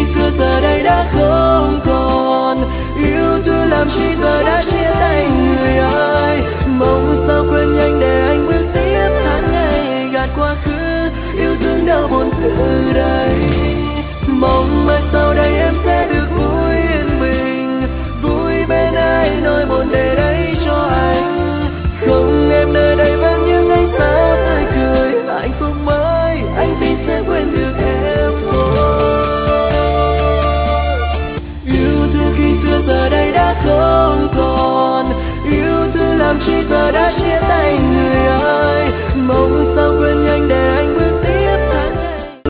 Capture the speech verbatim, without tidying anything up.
xưa giờ đây đã không còn. Yêu thương làm chi giờ đã chia tay người ơi. Mong sao quên nhanh để anh bước tiếp tháng ngày gạt quá khứ. Yêu thương đau buồn từ đây. Mong mai sau đây em sẽ được vui yên bình, vui bên ai nỗi buồn để đấy cho anh. Không em nơi đây vẫn những ánh sao tươi cười, hạnh phúc mới anh tin sẽ quên được em thôi. Yêu thương khi xưa giờ đây đã không còn. Yêu thương làm chi giờ đã chia tay người ơi. Mong sao quên nhanh để